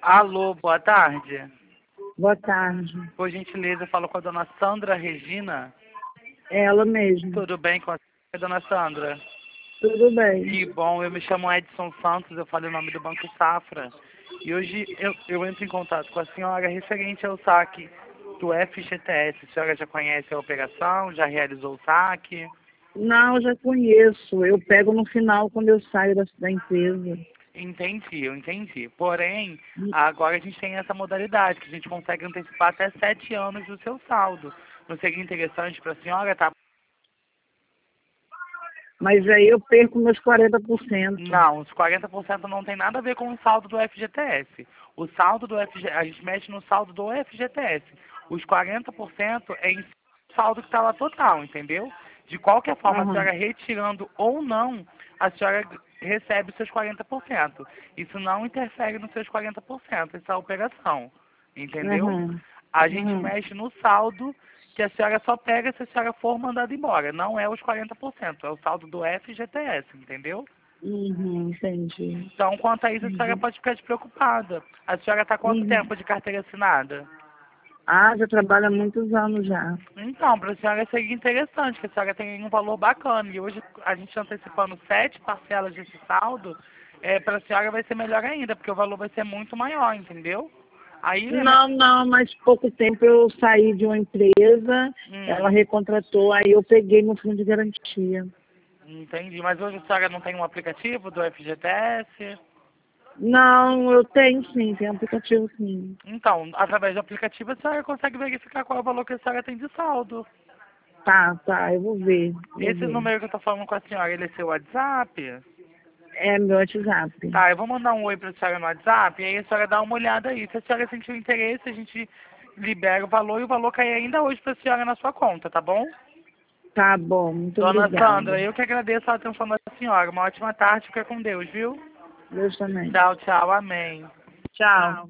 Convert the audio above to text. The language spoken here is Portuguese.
Alô, boa tarde. Boa tarde. Por gentileza, eu falo com a dona Sandra Regina. É ela mesmo. Tudo bem com a dona Sandra? Tudo bem. Que bom, eu me chamo Edson Santos, eu falo em nome do Banco Safra. E hoje eu entro em contato com a senhora referente ao saque do FGTS. A senhora já conhece a operação? Já realizou o saque? Não, eu já conheço. Eu pego no final quando eu saio da empresa. Entendi, eu entendi. Porém, agora a gente tem essa modalidade, que a gente consegue antecipar até 7 anos do seu saldo. Não seria interessante para a senhora, tá? Mas aí eu perco meus 40%. Não, os 40% não tem nada a ver com o saldo do FGTS. O saldo do FGTS, a gente mexe no saldo do FGTS. Os 40% é em saldo que está lá total, entendeu? De qualquer forma, a senhora retirando ou não, a senhora recebe os seus 40%. Isso não interfere nos seus 40%, essa operação, entendeu? Uhum. A gente mexe no saldo que a senhora só pega se a senhora for mandada embora. Não é os 40%, é o saldo do FGTS, entendeu? Entendi. Então, quanto a isso, a senhora pode ficar despreocupada. A senhora está há quanto tempo de carteira assinada? Ah, já trabalho há muitos anos já. Então, para a senhora seria interessante, que a senhora tem um valor bacana. E hoje a gente antecipando 7 parcelas desse saldo, para a senhora vai ser melhor ainda, porque o valor vai ser muito maior, entendeu? Aí, Não, mas pouco tempo eu saí de uma empresa, ela recontratou, aí eu peguei no fundo de garantia. Entendi. Mas hoje a senhora não tem um aplicativo do FGTS? Não, eu tenho sim, tem aplicativo sim. Então, através do aplicativo a senhora consegue verificar qual é o valor que a senhora tem de saldo. Tá, eu vou ver. Esse número que eu tô falando com a senhora, ele é seu WhatsApp? É meu WhatsApp. Tá, eu vou mandar um oi pra senhora no WhatsApp e aí a senhora dá uma olhada aí. Se a senhora sentir o interesse, a gente libera o valor e o valor cai ainda hoje pra senhora na sua conta, tá bom? Tá bom, muito Dona obrigada. Sandra, eu que agradeço a atenção da senhora. Uma ótima tarde, fica com Deus, viu? Deus também. Tchau, tchau, amém. Tchau.